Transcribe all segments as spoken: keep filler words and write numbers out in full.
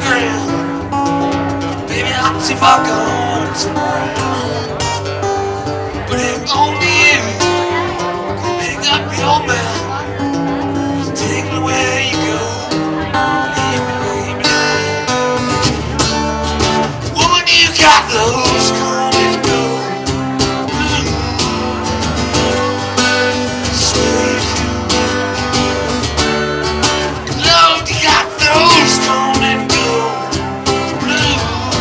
ground. Baby, I'll see if I go turn around. But if only you can pick up your man, take me where you go. Leave me, baby. Woman, you got those come and go. Blue. Swear you do. Lord, you got those come and go. Blue.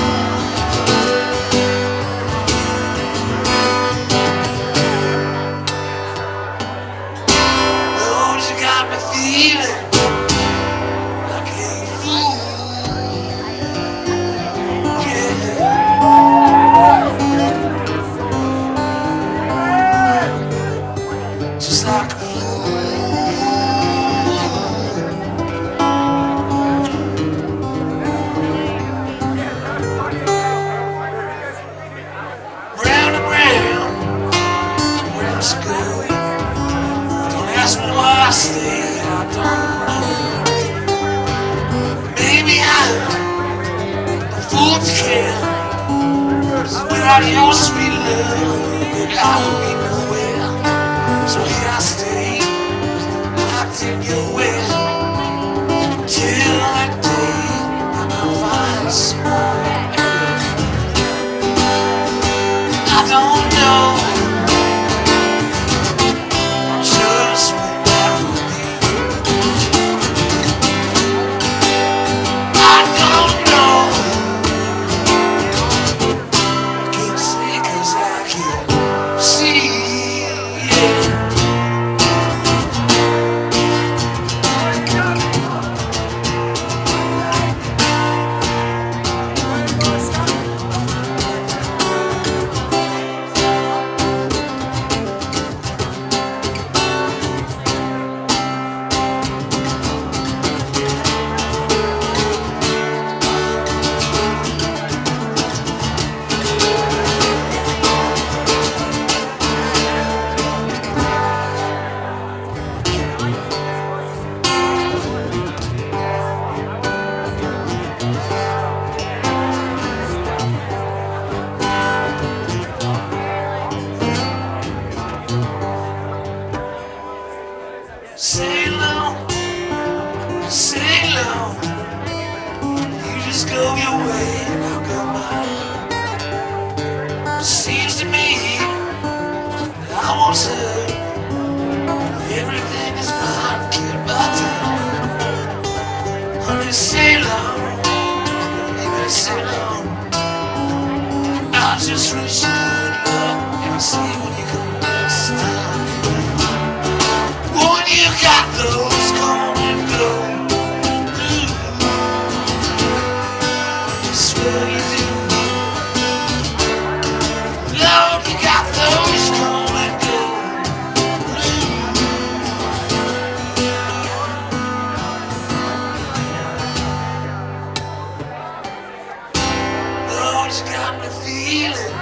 Lord, you got me feeling like a fool. Just like a fool. Round and round, round she goes. Don't ask me why I stay, I don't know. Maybe I'm a fool to care. Without your sweet love, baby, I would be nowhere. So here I stay, locked in your way, till that day I'm gonna find someone else. I don't know just what that will be. I don't know, I can't say 'cause I can't see, yeah. Sail on, sail on. You just go your way and I'll go mine. Seems to me that I won't hurt. Everything is fine, kid, by time. Honey, sail on, baby, sail on. I'll just wish you good luck and see when you come next time. Woman, you got those come and go. Blue. Swear you do. Lord, you got those come and go. Blue. Lord, you got me feeling